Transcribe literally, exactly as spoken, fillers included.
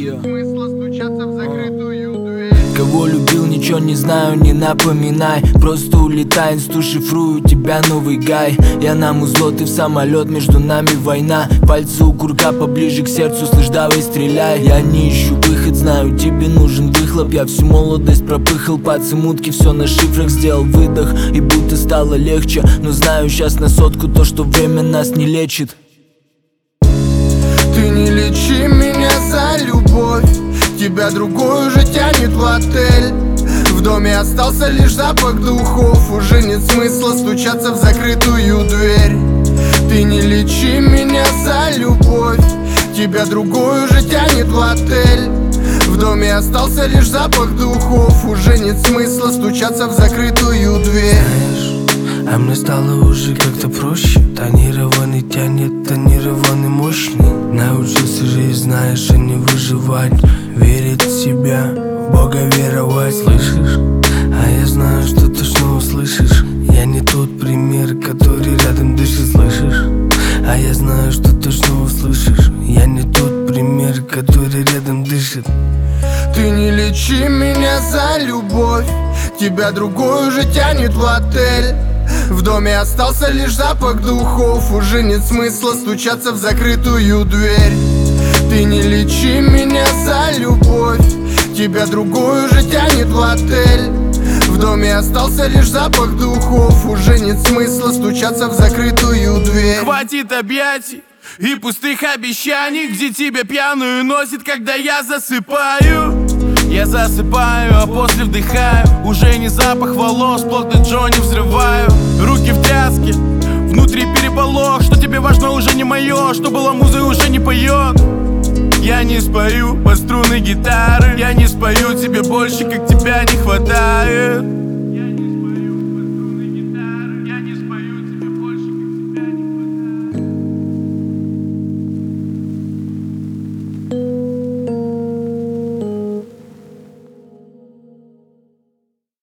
Yeah. Смысла стучаться в закрытую дверь. Кого любил, ничего не знаю, не напоминай. Просто улетай, инсту шифрую, у тебя новый гай. Я на музло, ты в самолет, между нами война. Пальцы у курка поближе к сердцу, слышь, давай стреляй. Я не ищу выход, знаю, тебе нужен выхлоп. Я всю молодость пропыхал, пацы мутки, все на шифрах. Сделал выдох, и будто стало легче. Но знаю, сейчас на сотку то, что время нас не лечит. Ты не лечи меня за любовь, тебя другой уже тянет в отель. В доме остался лишь запах духов, уже нет смысла стучаться в закрытую дверь. Ты не лечи меня за любовь, тебя другой уже тянет в отель. В доме остался лишь запах духов, уже нет смысла стучаться в закрытую дверь. А мне стало уже как-то проще. Тонированный тянет, тонированный мощный. Научился жить, знаешь, а не выживать. Верить в себя, в Бога веровать. Слышишь? А я знаю, что ты снова услышишь. Я не тот пример, который рядом дышит, слышишь? А я знаю, что ты снова услышишь. Я не тот пример, который рядом дышит. Ты не лечи меня за любовь, тебя другой уже тянет в отель. В доме остался лишь запах духов, уже нет смысла стучаться в закрытую дверь. Ты не лечи меня за любовь, тебя другой уже тянет в отель. В доме остался лишь запах духов, уже нет смысла стучаться в закрытую дверь. Хватит объятий и пустых обещаний, где тебя пьяную носит, когда я засыпаю. Я засыпаю, а после вдыхаю. Уже не запах волос, плотно Джонни взрываю. Руки в тряске, внутри переполох. Что тебе важно, уже не мое, что было музой, уже не поет. Я не спою под струны гитары, я не спою тебе больше, как тебя не хватает.